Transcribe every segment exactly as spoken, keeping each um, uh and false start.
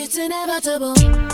It's inevitable.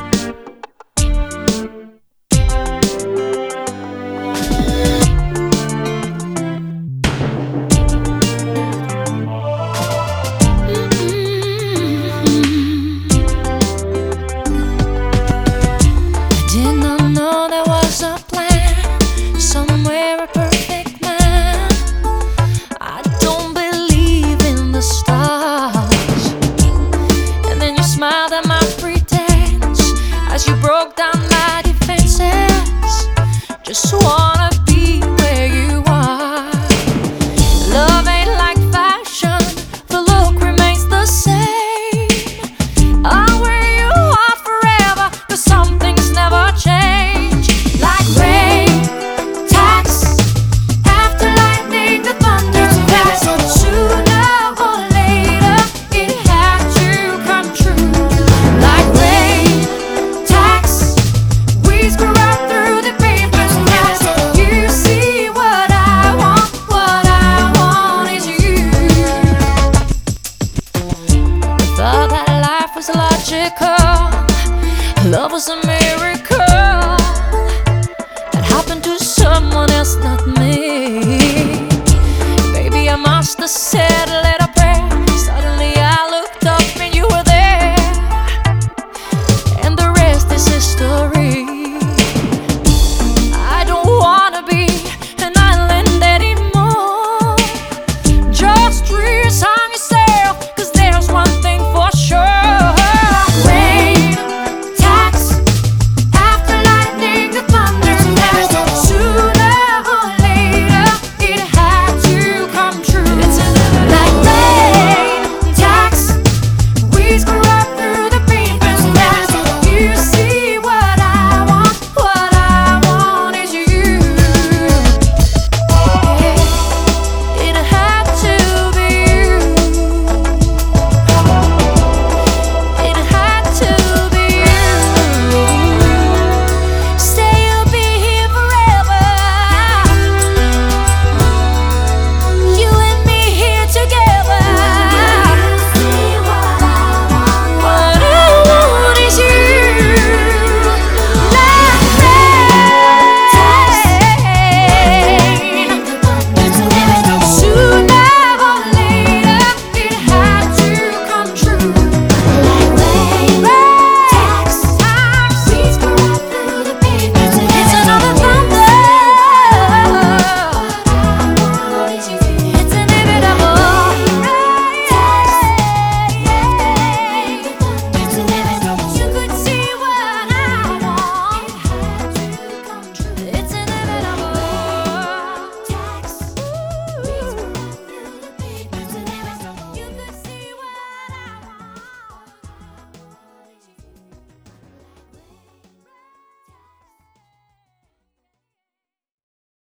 As you broke down my defenses, just wanna be where you are. Love ain't like fashion, the look remains the same. I'll wear you out forever, cause some things never change. Like rain, tax, after lightning, the thunder pass. Sooner or later, it had to come true. Like rain, screw right through the pavement now. You see what I want, what I want is you. I thought that life was logical, love was a miracle that happened to someone else, not me. Baby, I must have said a little prayer. Suddenly I looked up and you were there, and the rest is history. Anymore, just resign.